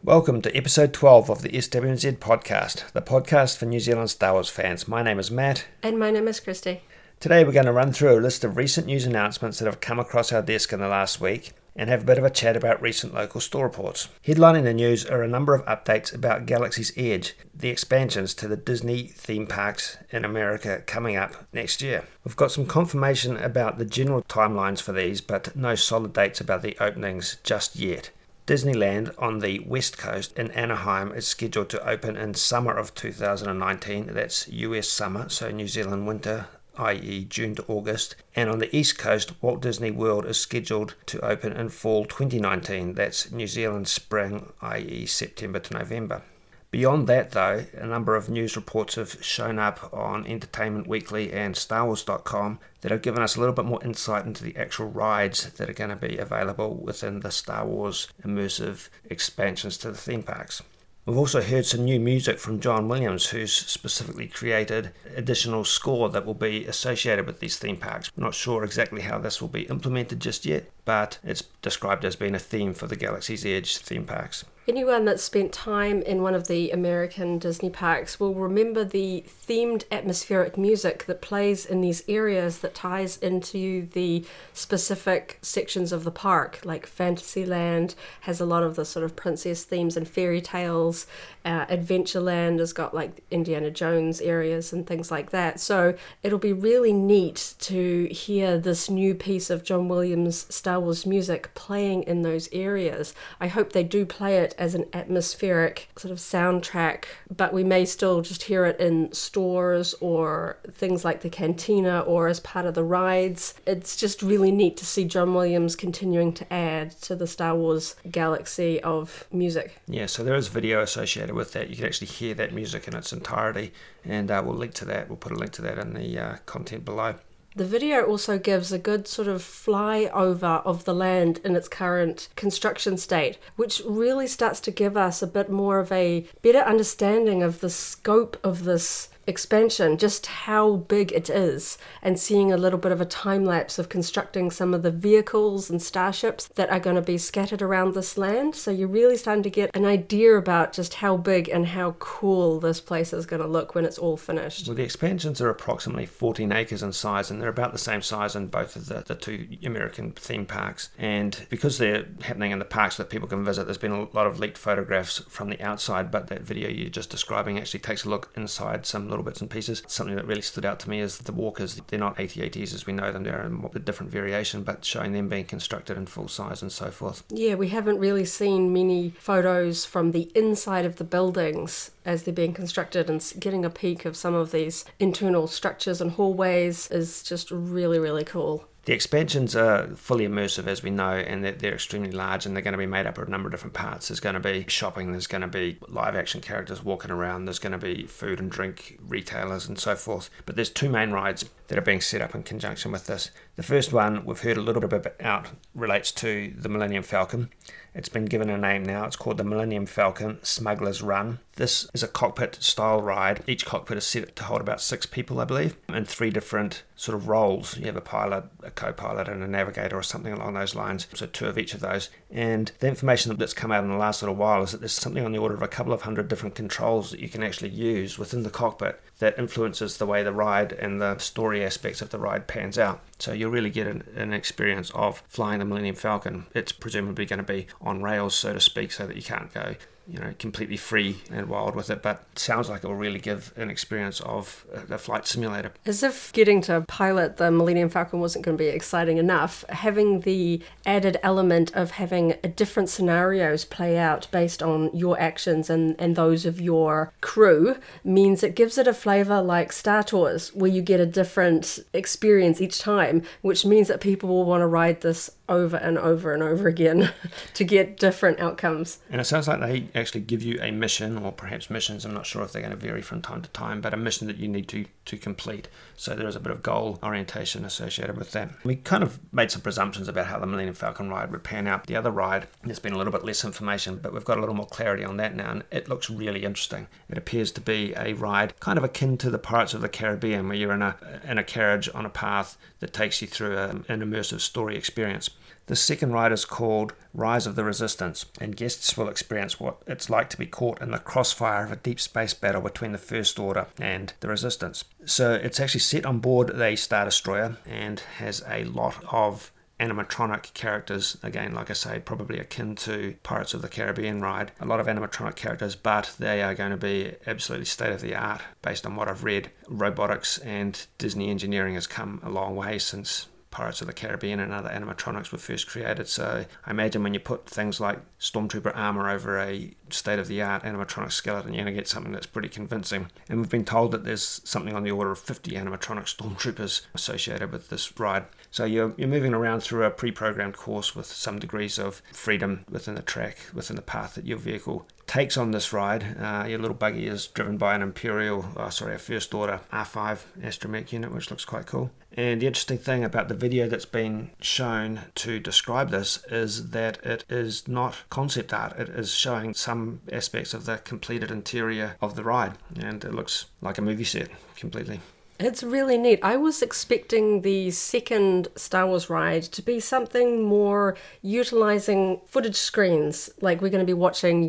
Welcome to episode 12 of the SWNZ podcast, the podcast for New Zealand Star Wars fans. My name is Matt. And my name is Christy. Today we're going to run through a list of recent news announcements that have come across our desk in the last week and have a bit of a chat about recent local store reports. Headlining the news are a number of updates about Galaxy's Edge, the expansions to the Disney theme parks in America coming up next year. We've got some confirmation about the general timelines for these, but no solid dates about the openings just yet. Disneyland on the West Coast in Anaheim is scheduled to open in summer of 2019. That's US summer, so New Zealand winter, i.e. June to August. And on the East Coast, Walt Disney World is scheduled to open in fall 2019. That's New Zealand spring, i.e. September to November. Beyond that, though, a number of news reports have shown up on Entertainment Weekly and StarWars.com that have given us a little bit more insight into the actual rides that are going to be available within the Star Wars immersive expansions to the theme parks. We've also heard some new music from John Williams, who's specifically created additional score that will be associated with these theme parks. I'm not sure exactly how this will be implemented just yet, but it's described as being a theme for the Galaxy's Edge theme parks. Anyone that's spent time in one of the American Disney parks will remember the themed atmospheric music that plays in these areas that ties into the specific sections of the park. Like Fantasyland has a lot of the sort of princess themes and fairy tales. Adventureland has got like Indiana Jones areas and things like that. So it'll be really neat to hear this new piece of John Williams' Star Wars music playing in those areas. I hope they do play it as an atmospheric sort of soundtrack, but we may still just hear it in stores or things like the cantina or as part of the rides. It's just really neat to see John Williams continuing to add to the Star Wars galaxy of music. Yeah, so there is video associated with that. You can actually hear that music in its entirety, and we'll link to that. We'll put a link to that in the content below. The video also gives a good sort of flyover of the land in its current construction state, which really starts to give us a bit more of a better understanding of the scope of this expansion, just how big it is, and seeing a little bit of a time lapse of constructing some of the vehicles and starships that are going to be scattered around this land. So you're really starting to get an idea about just how big and how cool this place is going to look when it's all finished. Well, the expansions are approximately 14 acres in size, and they're about the same size in both of the two American theme parks. And because they're happening in the parks that people can visit, there's been a lot of leaked photographs from the outside, but that video you're just describing actually takes a look inside some little bits and pieces. Something that really stood out to me is the walkers. They're not AT-ATs as we know them, they're a different variation, but showing them being constructed in full size and so forth. Yeah, we haven't really seen many photos from the inside of the buildings as they're being constructed, and getting a peek of some of these internal structures and hallways is just really, really cool. The expansions are fully immersive, as we know, and they're extremely large, and they're going to be made up of a number of different parts. There's going to be shopping, there's going to be live action characters walking around, there's going to be food and drink retailers and so forth. But there's two main rides that are being set up in conjunction with this. The first one we've heard a little bit about relates to the Millennium Falcon. It's been given a name now. It's called the Millennium Falcon Smuggler's Run. This is a cockpit-style ride. Each cockpit is set to hold about 6 people, I believe, in 3 different sort of roles. You have a pilot, a co-pilot, and a navigator or something along those lines. So 2 of each of those. And the information that's come out in the last little while is that there's something on the order of a couple of hundred different controls that you can actually use within the cockpit that influences the way the ride and the story aspects of the ride pans out. So you'll really get an experience of flying the Millennium Falcon. It's presumably going to be on rails, so to speak, so that you can't go completely free and wild with it, but it sounds like it will really give an experience of a flight simulator. As if getting to pilot the Millennium Falcon wasn't going to be exciting enough, having the added element of having different scenarios play out based on your actions and those of your crew means it gives it a flavour like Star Tours, where you get a different experience each time, which means that people will want to ride this over and over and over again to get different outcomes. And it sounds like they actually give you a mission, or perhaps missions, I'm not sure if they're going to vary from time to time, but a mission that you need to complete. So there is a bit of goal orientation associated with that. We kind of made some presumptions about how the Millennium Falcon ride would pan out. The other ride, there's been a little bit less information, but we've got a little more clarity on that now, and it looks really interesting. It appears to be a ride kind of akin to the Pirates of the Caribbean, where you're in a carriage on a path that takes you through an immersive story experience. The second ride is called Rise of the Resistance, and guests will experience what it's like to be caught in the crossfire of a deep space battle between the First Order and the Resistance. So it's actually set on board a Star Destroyer and has a lot of animatronic characters, again, like I say, probably akin to Pirates of the Caribbean ride. A lot of animatronic characters, but they are going to be absolutely state-of-the-art based on what I've read. Robotics and Disney engineering has come a long way since Pirates of the Caribbean and other animatronics were first created. So I imagine when you put things like Stormtrooper armor over a state-of-the-art animatronic skeleton, you're going to get something that's pretty convincing. And we've been told that there's something on the order of 50 animatronic Stormtroopers associated with this ride. So you're moving around through a pre-programmed course with some degrees of freedom within the track, within the path that your vehicle takes on this ride. Your little buggy is driven by a First Order R5 astromech unit, which looks quite cool. And the interesting thing about the video that's been shown to describe this is that it is not concept art. It is showing some aspects of the completed interior of the ride, and it looks like a movie set completely. It's really neat. I was expecting the second Star Wars ride to be something more utilizing footage screens. Like we're going to be watching,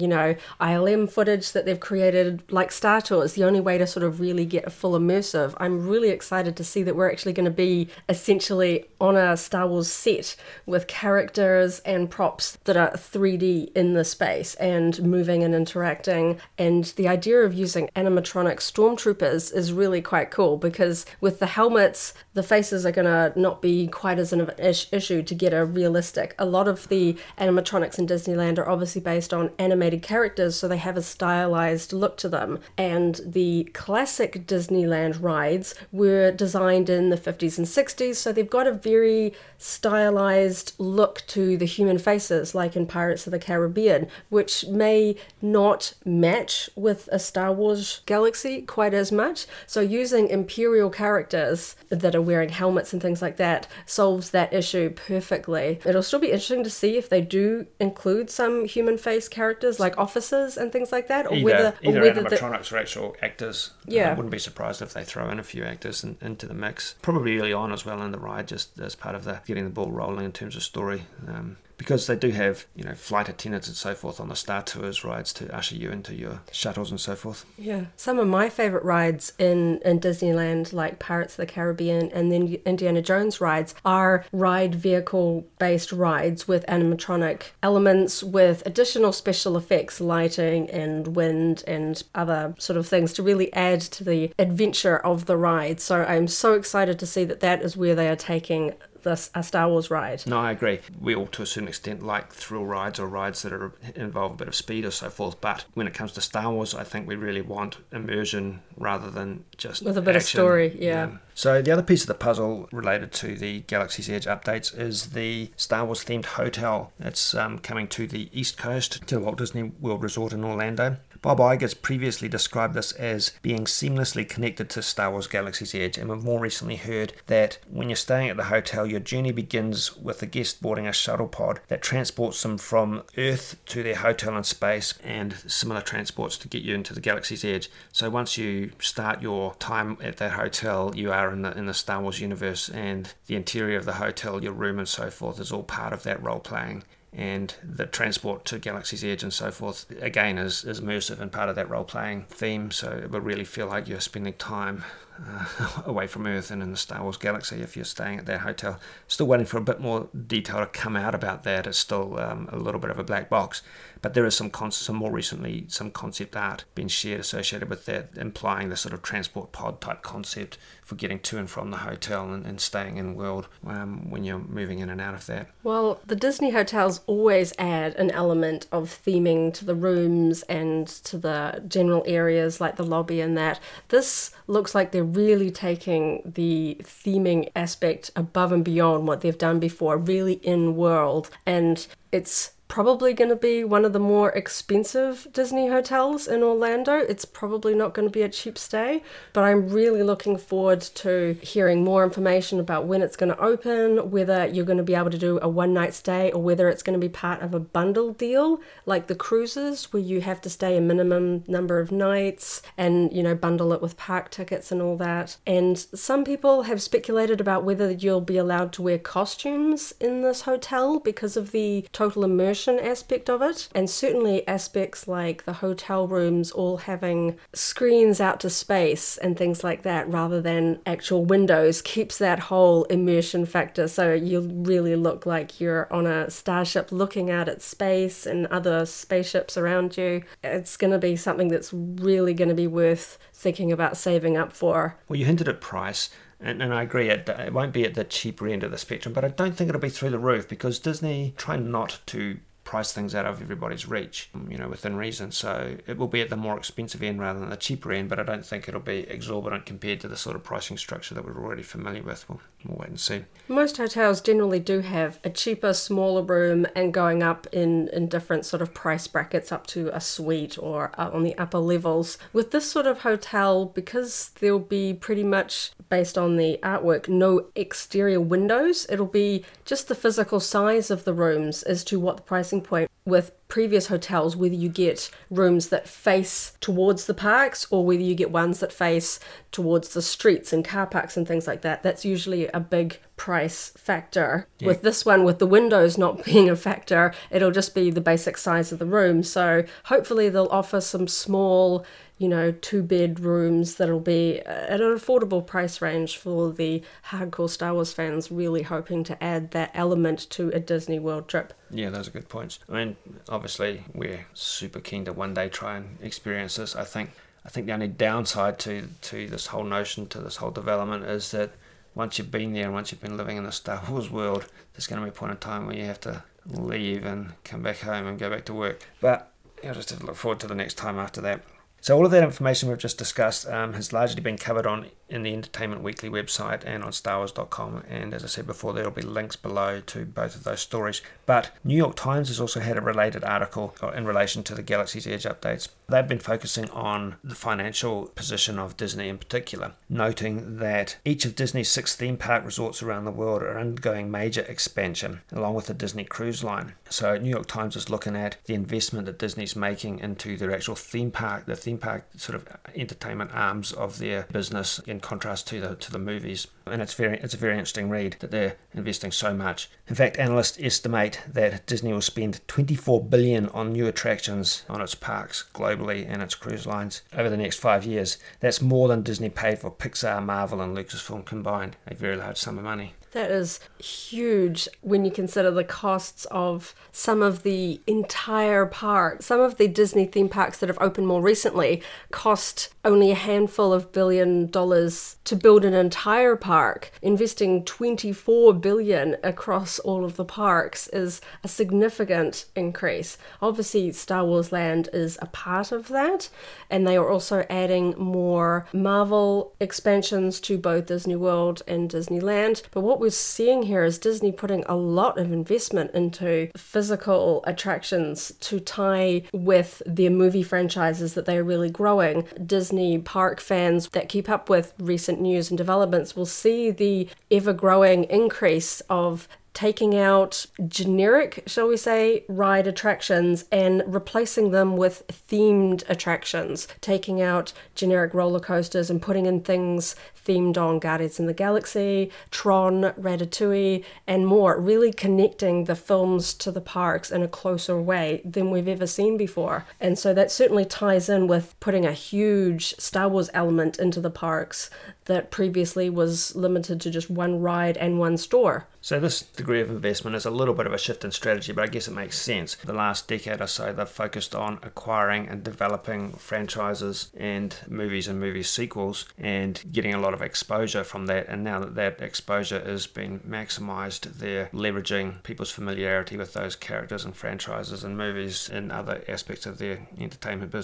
ILM footage that they've created, like Star Tours, the only way to sort of really get a full immersive. I'm really excited to see that we're actually going to be essentially on a Star Wars set with characters and props that are 3D in the space and moving and interacting. And the idea of using animatronic stormtroopers is really quite cool, because with the helmets, the faces are going to not be quite as an issue to get a realistic. A lot of the animatronics in Disneyland are obviously based on animated characters, so they have a stylized look to them. And the classic Disneyland rides were designed in the 50s and 60s, so they've got a very stylized look to the human faces, like in Pirates of the Caribbean, which may not match with a Star Wars galaxy quite as much. So using Imperial characters that are wearing helmets and things like that solves that issue perfectly. It'll still be interesting to see if they do include some human face characters like officers and things like that, or either whether animatronics or actual actors. Yeah. I wouldn't be surprised if they throw in a few actors into the mix, probably early on as well in the ride, just as part of the getting the ball rolling in terms of story. Because they do have, flight attendants and so forth on the Star Tours rides to usher you into your shuttles and so forth. Yeah. Some of my favourite rides in Disneyland, like Pirates of the Caribbean and then Indiana Jones rides, are ride vehicle-based rides with animatronic elements, with additional special effects, lighting and wind and other sort of things to really add to the adventure of the ride. So I'm so excited to see that is where they are taking a Star Wars ride. No, I agree. We all, to a certain extent, like thrill rides or rides that involve a bit of speed or so forth. But when it comes to Star Wars, I think we really want immersion rather than just with a bit action. of story, yeah. So the other piece of the puzzle related to the Galaxy's Edge updates is the Star Wars themed hotel. It's coming to the East Coast, to Walt Disney World Resort in Orlando. Bob Iger's previously described this as being seamlessly connected to Star Wars Galaxy's Edge, and we've more recently heard that when you're staying at the hotel, your journey begins with the guest boarding a shuttle pod that transports them from Earth to their hotel in space, and similar transports to get you into the Galaxy's Edge. So once you start your time at that hotel, you are in the Star Wars universe, and the interior of the hotel, your room and so forth, is all part of that role-playing. And the transport to Galaxy's Edge and so forth, again, is immersive and part of that role-playing theme, so it will really feel like you're spending time away from Earth and in the Star Wars galaxy if you're staying at that hotel. Still waiting for a bit more detail to come out about that. It's still a little bit of a black box, but there is some more recently some concept art being shared associated with that, implying the sort of transport pod type concept for getting to and from the hotel and staying in world when you're moving in and out of that. Well, the Disney hotels always add an element of theming to the rooms and to the general areas like the lobby and that. This looks like they're really taking the theming aspect above and beyond what they've done before, really in world, and it's probably going to be one of the more expensive Disney hotels in Orlando. It's probably not going to be a cheap stay, but I'm really looking forward to hearing more information about when it's going to open, whether you're going to be able to do a one-night stay or whether it's going to be part of a bundle deal like the cruises where you have to stay a minimum number of nights and, bundle it with park tickets and all that. And some people have speculated about whether you'll be allowed to wear costumes in this hotel because of the total immersion aspect of it, and certainly aspects like the hotel rooms all having screens out to space and things like that rather than actual windows keeps that whole immersion factor, so you really look like you're on a starship looking out at space and other spaceships around you. It's going to be something that's really going to be worth thinking about saving up for. Well, you hinted at price. And I agree, it won't be at the cheaper end of the spectrum, but I don't think it'll be through the roof because Disney try not to price things out of everybody's reach, within reason. So it will be at the more expensive end rather than the cheaper end, but I don't think it'll be exorbitant compared to the sort of pricing structure that we're already familiar with. We'll wait and see. Most hotels generally do have a cheaper, smaller room and going up in different sort of price brackets up to a suite or on the upper levels. With this sort of hotel, because there'll be pretty much, based on the artwork, no exterior windows, it'll be just the physical size of the rooms as to what the pricing point. With previous hotels, whether you get rooms that face towards the parks or whether you get ones that face towards the streets and car parks and things like that, that's usually a big price factor. Yeah. With this one, with the windows not being a factor, it'll just be the basic size of the room. So hopefully they'll offer some small, 2-bed rooms that'll be at an affordable price range for the hardcore Star Wars fans really hoping to add that element to a Disney World trip. Yeah, those are good points. I mean, obviously, we're super keen to one day try and experience this. I think the only downside to this whole notion, to this whole development, is that once you've been there and once you've been living in the Star Wars world, there's going to be a point in time where you have to leave and come back home and go back to work. But I'll just have to look forward to the next time after that. So all of that information we've just discussed has largely been covered in the Entertainment Weekly website and on StarWars.com, and as I said before, there will be links below to both of those stories. But New York Times has also had a related article in relation to the Galaxy's Edge updates. They've been focusing on the financial position of Disney in particular, noting that each of Disney's 6 theme park resorts around the world are undergoing major expansion, along with the Disney Cruise Line. So New York Times is looking at the investment that Disney's making into their actual theme park, the theme park sort of entertainment arms of their business, in contrast to the movies. And it's a very interesting read that they're investing so much. In fact, analysts estimate that Disney will spend $24 billion on new attractions on its parks globally and its cruise lines over the next 5 years. That's more than Disney paid for Pixar, Marvel and Lucasfilm combined. A very large sum of money. That is huge when you consider the costs of some of the entire park. Some of the Disney theme parks that have opened more recently cost only a handful of $1 billion to build an entire park. Investing $24 billion across all of the parks is a significant increase. Obviously, Star Wars Land is a part of that, and they are also adding more Marvel expansions to both Disney World and Disneyland. But what we're seeing here is Disney putting a lot of investment into physical attractions to tie with their movie franchises that they are really growing. Disney park fans that keep up with recent news and developments will see the ever-growing increase of taking out generic, shall we say, ride attractions and replacing them with themed attractions, taking out generic roller coasters and putting in things themed on Guardians of the Galaxy, Tron, Ratatouille, and more, really connecting the films to the parks in a closer way than we've ever seen before. And so that certainly ties in with putting a huge Star Wars element into the parks that previously was limited to just one ride and one store. So this degree of investment is a little bit of a shift in strategy, but I guess it makes sense. The last decade or so, they've focused on acquiring and developing franchises and movie sequels and getting a lot of exposure from that. And now that that exposure has been maximized, they're leveraging people's familiarity with those characters and franchises and movies in other aspects of their entertainment business.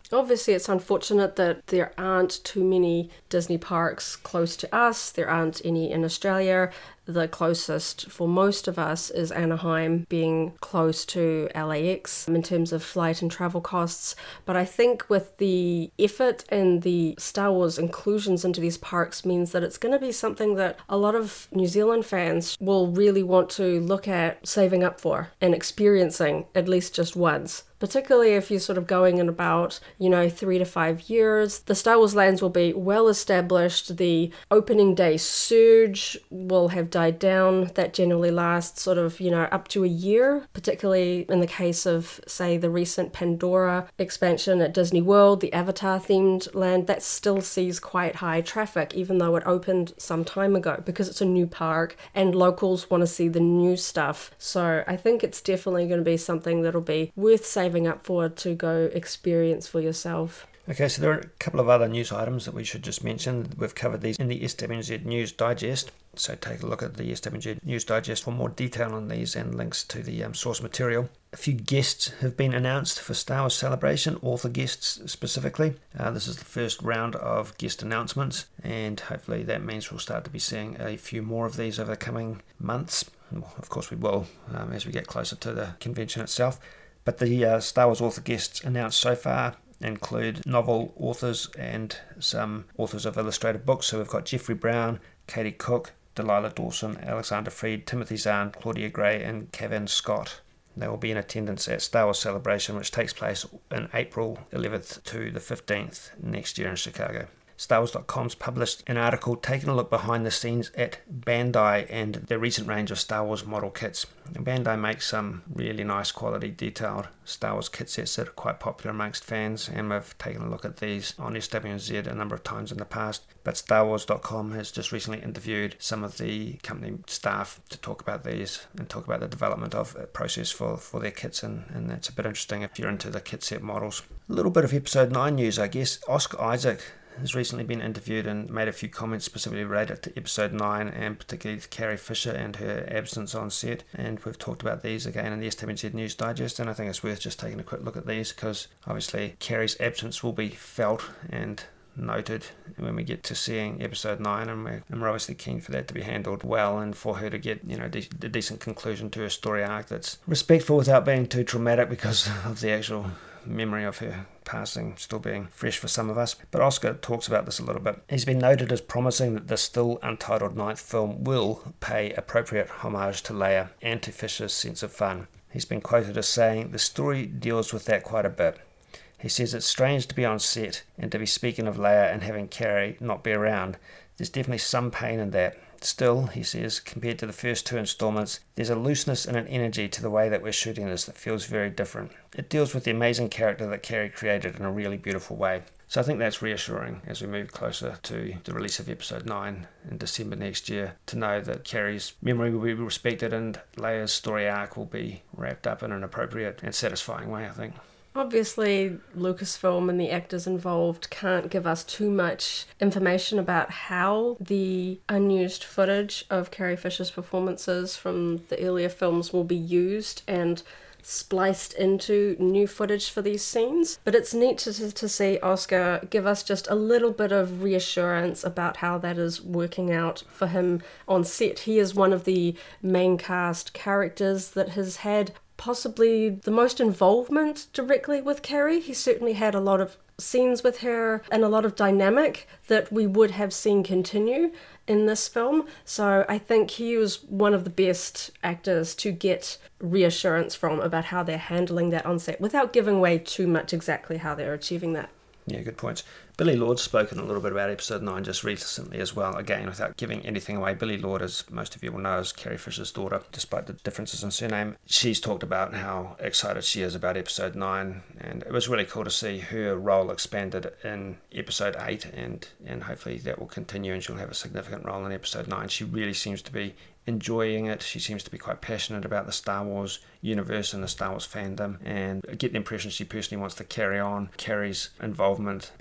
Obviously, it's unfortunate that there aren't too many Disney parks close to us. There aren't any in Australia. The closest for most of us is Anaheim, being close to LAX in terms of flight and travel costs. But I think with the effort and the Star Wars inclusions into these parks means that it's going to be something that a lot of New Zealand fans will really want to look at saving up for and experiencing at least just once. Particularly if you're sort of going in about, 3 to 5 years. The Star Wars lands will be well established. The opening day surge will have died down. That generally lasts sort of, up to a year, particularly in the case of, say, the recent Pandora expansion at Disney World, the Avatar themed land. That still sees quite high traffic, even though it opened some time ago, because it's a new park and locals want to see the new stuff. So I think it's definitely going to be something that'll be worth saving up for to go experience for yourself. Okay, so there are a couple of other news items that we should just mention. We've covered these in the SWZ News Digest, so take a look at the SWZ News Digest for more detail on these and links to the source material. A few guests have been announced for Star Wars Celebration, author guests specifically. This is the first round of guest announcements, and hopefully that means we'll start to be seeing a few more of these over the coming months. Well, of course we will as we get closer to the convention itself. But the Star Wars author guests announced so far include novel authors and some authors of illustrated books. So we've got Jeffrey Brown, Katie Cook, Delilah Dawson, Alexander Freed, Timothy Zahn, Claudia Gray and Kevin Scott. They will be in attendance at Star Wars Celebration, which takes place in April 11th to the 15th next year in Chicago. StarWars.com's published an article taking a look behind the scenes at Bandai and their recent range of Star Wars model kits. Bandai makes some really nice quality detailed Star Wars kit sets that are quite popular amongst fans, and we've taken a look at these on SWZ a number of times in the past. But StarWars.com has just recently interviewed some of the company staff to talk about these and talk about the development of a process for their kits, and that's a bit interesting if you're into the kit set models. A little bit of Episode 9 news, I guess. Oscar Isaac has recently been interviewed and made a few comments specifically related to Episode 9 and particularly to Carrie Fisher and her absence on set. And we've talked about these again in the SWZ News Digest, and I think it's worth just taking a quick look at these because obviously Carrie's absence will be felt and noted when we get to seeing Episode 9, and we're obviously keen for that to be handled well and for her to get a decent conclusion to her story arc that's respectful without being too traumatic because of the actual memory of her passing still being fresh for some of us. But Oscar talks about this a little bit. He's been noted as promising that the still untitled ninth film will pay appropriate homage to Leia and to Fisher's sense of fun. He's been quoted as saying, "The story deals with that quite a bit." He says it's strange to be on set and to be speaking of Leia and having Carrie not be around. There's definitely some pain in that. Still, he says, compared to the first two installments, there's a looseness and an energy to the way that we're shooting this that feels very different. It deals with the amazing character that Carrie created in a really beautiful way. So I think that's reassuring as we move closer to the release of Episode 9 in December next year, to know that Carrie's memory will be respected and Leia's story arc will be wrapped up in an appropriate and satisfying way, I think. Obviously, Lucasfilm and the actors involved can't give us too much information about how the unused footage of Carrie Fisher's performances from the earlier films will be used and spliced into new footage for these scenes. But it's neat to see Oscar give us just a little bit of reassurance about how that is working out for him on set. He is one of the main cast characters that has had possibly the most involvement directly with Carrie. He certainly had a lot of scenes with her and a lot of dynamic that we would have seen continue in this film. So I think he was one of the best actors to get reassurance from about how they're handling that on set without giving away too much exactly how they're achieving that. Yeah, good points. Billy Lord's spoken a little bit about Episode 9 just recently as well. Again, without giving anything away, Billy Lord, as most of you will know, is Carrie Fisher's daughter, despite the differences in surname. She's talked about how excited she is about Episode 9, and it was really cool to see her role expanded in Episode 8, and hopefully that will continue and she'll have a significant role in Episode 9. She really seems to be enjoying it. She seems to be quite passionate about the Star Wars universe and the Star Wars fandom, and I get the impression she personally wants to carry on Carrie's involvement by way of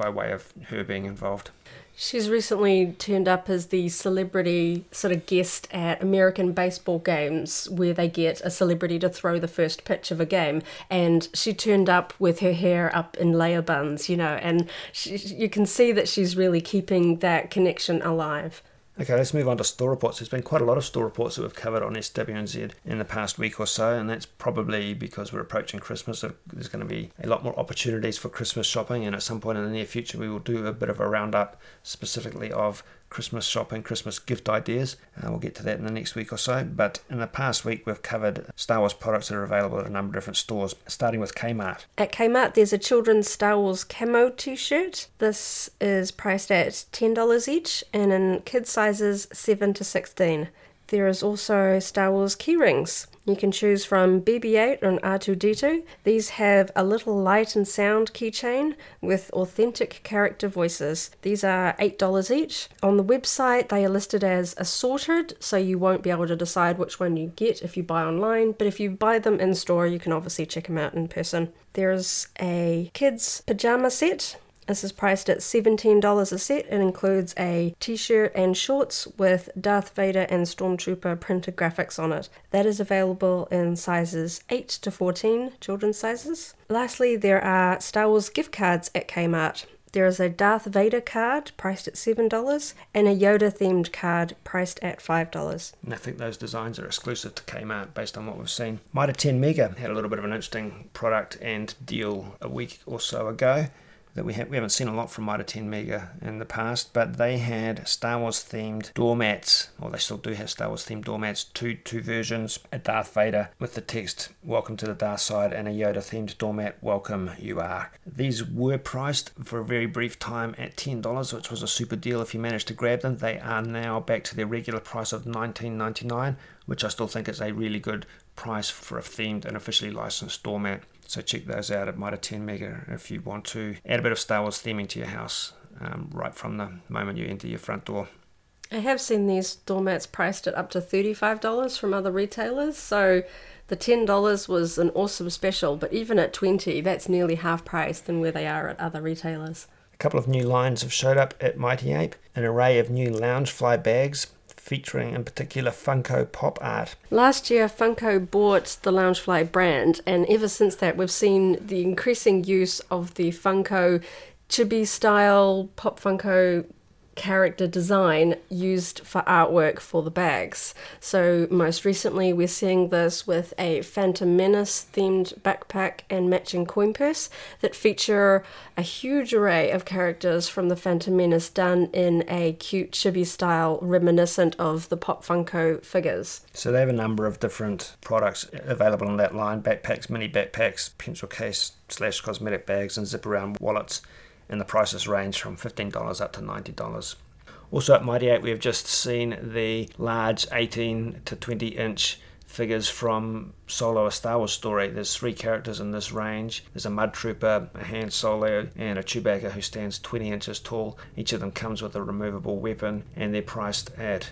with her being involved. She's recently turned up as the celebrity sort of guest at American baseball games where they get a celebrity to throw the first pitch of a game. And she turned up with her hair up in layer buns, and you can see that she's really keeping that connection alive. Okay, let's move on to store reports. There's been quite a lot of store reports that we've covered on SWNZ in the past week or so, and that's probably because we're approaching Christmas. So there's going to be a lot more opportunities for Christmas shopping, and at some point in the near future we will do a bit of a roundup specifically of Christmas shopping, Christmas gift ideas. We'll get to that in the next week or so, but in the past week we've covered Star Wars products that are available at a number of different stores, starting with Kmart. At Kmart there's a children's Star Wars camo t-shirt. This is priced at $10 each, and in kids sizes 7 to 16. There is also Star Wars keyrings. You can choose from BB-8 and R2-D2. These have a little light and sound keychain with authentic character voices. These are $8 each. On the website, they are listed as assorted, so you won't be able to decide which one you get if you buy online, but if you buy them in store, you can obviously check them out in person. There's a kids' pajama set. This is priced at $17 a set. It includes a t-shirt and shorts with Darth Vader and Stormtrooper printed graphics on it. That is available in sizes 8 to 14, children's sizes. Lastly, there are Star Wars gift cards at Kmart. There is a Darth Vader card priced at $7 and a Yoda-themed card priced at $5. And I think those designs are exclusive to Kmart based on what we've seen. Mitre 10 Mega had a little bit of an interesting product and deal a week or so ago that we haven't seen a lot from Mitre 10 Mega in the past, but they had Star Wars themed doormats, or they still do have Star Wars themed doormats, two versions, a Darth Vader with the text "Welcome to the Dark Side" and a Yoda themed doormat, "Welcome you are." These were priced for a very brief time at $10, which was a super deal if you managed to grab them. They are now back to their regular price of $19.99, which I still think is a really good price for a themed and officially licensed doormat. So check those out at Mitre 10 Mega if you want to add a bit of Star Wars theming to your house right from the moment you enter your front door. I have seen these doormats priced at up to $35 from other retailers, so the $10 was an awesome special, but even at $20, that's nearly half price than where they are at other retailers. A couple of new lines have showed up at Mighty Ape, an array of new Loungefly bags featuring in particular Funko Pop art. Last year, Funko bought the Loungefly brand, and ever since that, we've seen the increasing use of the Funko chibi style Pop Funko character design used for artwork for the bags. So most recently we're seeing this with a Phantom Menace themed backpack and matching coin purse that feature a huge array of characters from the Phantom Menace done in a cute chibi style reminiscent of the Pop Funko figures. So they have a number of different products available in that line: backpacks, mini backpacks, pencil case / cosmetic bags, and zip around wallets. And the prices range from $15 up to $90. Also at Mighty 8, we have just seen the large 18 to 20 inch figures from Solo: A Star Wars Story. There's 3 characters in this range. There's a Mud Trooper, a Han Solo, and a Chewbacca who stands 20 inches tall. Each of them comes with a removable weapon, and they're priced at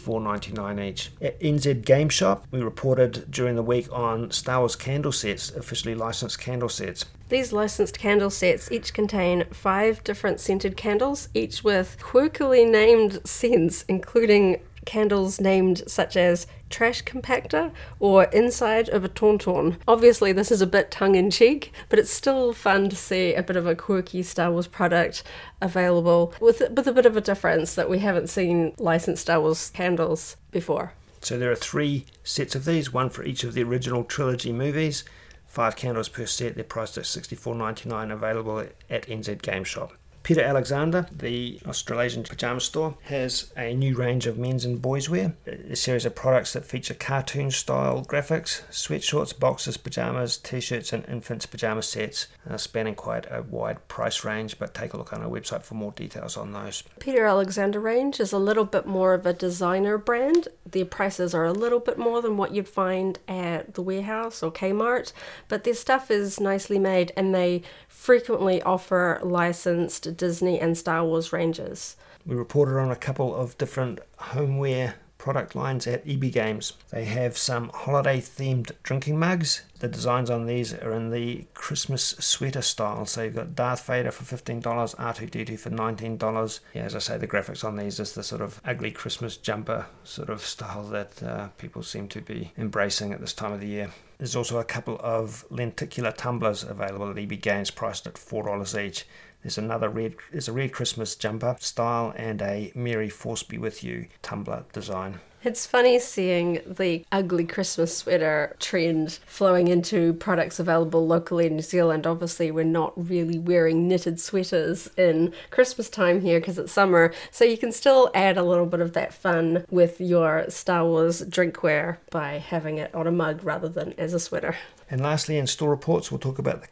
$54.99 each. At NZ Game Shop, we reported during the week on Star Wars candle sets, officially licensed candle sets. These licensed candle sets each contain 5 different scented candles, each with quirkily named scents, including candles named such as Trash Compactor or Inside of a Tauntaun. Obviously this is a bit tongue-in-cheek, but it's still fun to see a bit of a quirky Star Wars product available with a bit of a difference that we haven't seen licensed Star Wars candles before. So there are 3 sets of these, one for each of the original trilogy movies. 5 candles per set. They're priced at $64.99, available at NZ Game Shop. Peter Alexander, the Australasian pyjama store, has a new range of men's and boys wear. A series of products that feature cartoon-style graphics, sweatshorts, boxers, pyjamas, t-shirts and infants' pyjama sets, spanning quite a wide price range, but take a look on our website for more details on those. Peter Alexander range is a little bit more of a designer brand. Their prices are a little bit more than what you'd find at the Warehouse or Kmart, but their stuff is nicely made and they frequently offer licensed Disney and Star Wars ranges. We reported on a couple of different homeware product lines at EB Games. They have some holiday-themed drinking mugs. The designs on these are in the Christmas sweater style. So you've got Darth Vader for $15, R2-D2 for $19. Yeah, as I say, the graphics on these is the sort of ugly Christmas jumper sort of style that people seem to be embracing at this time of the year. There's also a couple of lenticular tumblers available at EB Games, priced at $4 each. There's a red Christmas jumper style and a Merry Force Be With You tumbler design. It's funny seeing the ugly Christmas sweater trend flowing into products available locally in New Zealand. Obviously, we're not really wearing knitted sweaters in Christmas time here because it's summer, so you can still add a little bit of that fun with your Star Wars drinkware by having it on a mug rather than as a sweater. And lastly, in store reports, we'll talk about the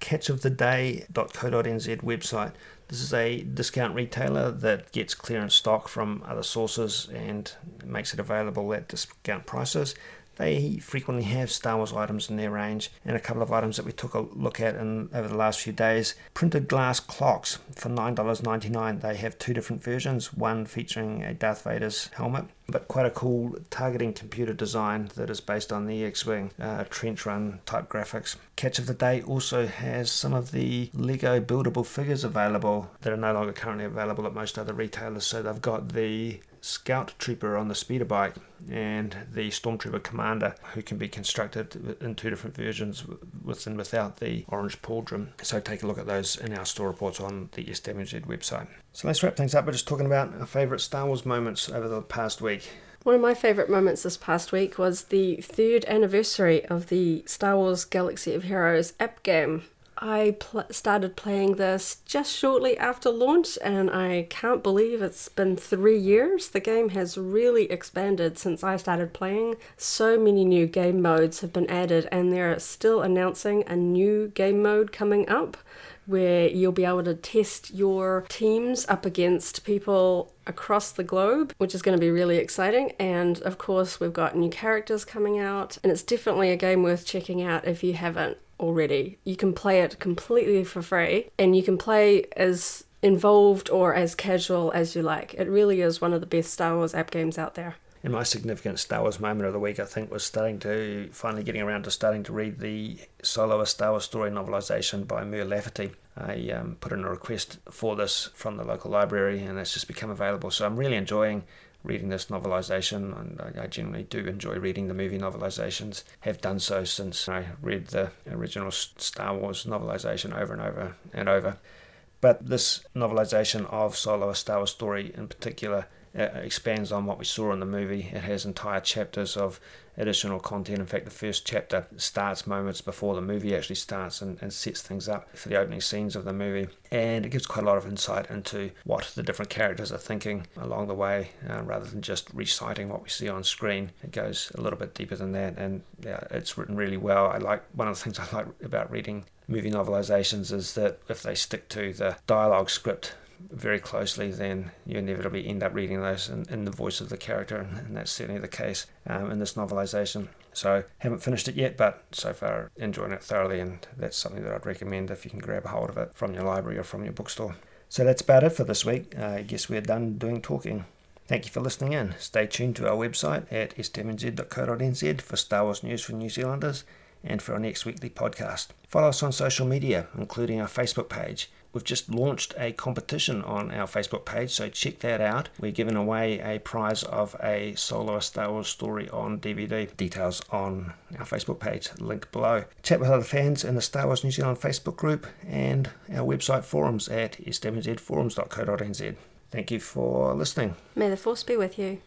catchoftheday.co.nz website. This is a discount retailer that gets clearance stock from other sources and makes it available at discount prices. They frequently have Star Wars items in their range, and a couple of items that we took a look at over the last few days. Printed glass clocks for $9.99. They have two different versions, one featuring a Darth Vader's helmet, but quite a cool targeting computer design that is based on the X-Wing trench run type graphics. Catch of the Day also has some of the Lego buildable figures available that are no longer currently available at most other retailers. So they've got the Scout Trooper on the speeder bike and the Stormtrooper Commander, who can be constructed in two different versions with and without the orange pauldron. So take a look at those in our store reports on the SWZ website. So let's wrap things up by just talking about our favourite Star Wars moments over the past week. One of my favourite moments this past week was the 3rd anniversary of the Star Wars Galaxy of Heroes app game. I started playing this just shortly after launch, and I can't believe it's been 3 years. The game has really expanded since I started playing. So many new game modes have been added, and they're still announcing a new game mode coming up where you'll be able to test your teams up against people across the globe, which is going to be really exciting. And of course, we've got new characters coming out, and it's definitely a game worth checking out if you haven't already. You can play it completely for free, and you can play as involved or as casual as you like. It really is one of the best Star Wars app games out there. And my significant Star Wars moment of the week, I think, was finally getting around to starting to read the Solo: A Star Wars Story novelisation by Mur Lafferty. I put in a request for this from the local library, and it's just become available. So I'm really enjoying reading this novelisation, and I generally do enjoy reading the movie novelisations. Have done so since I read the original Star Wars novelisation over and over and over. But this novelisation of Solo: A Star Wars Story in particular expands on what we saw in the movie. It has entire chapters of additional content. In fact, the first chapter starts moments before the movie actually starts and sets things up for the opening scenes of the movie. And it gives quite a lot of insight into what the different characters are thinking along the way, rather than just reciting what we see on screen. It goes a little bit deeper than that, and yeah, it's written really well. One of the things I like about reading movie novelizations is that if they stick to the dialogue script very closely, then you inevitably end up reading those in the voice of the character, and that's certainly the case in this novelisation. So haven't finished it yet, but so far enjoying it thoroughly, and that's something that I'd recommend if you can grab a hold of it from your library or from your bookstore. So that's about it for this week. I guess we're done doing talking. Thank you for listening in. Stay tuned to our website at swz.co.nz for Star Wars news for New Zealanders and for our next weekly podcast. Follow us on social media, including our Facebook page. We've just launched a competition on our Facebook page, so check that out. We're giving away a prize of a Solo: A Star Wars Story on DVD. Details on our Facebook page, link below. Chat with other fans in the Star Wars New Zealand Facebook group and our website forums at swzforums.co.nz. Thank you for listening. May the Force be with you.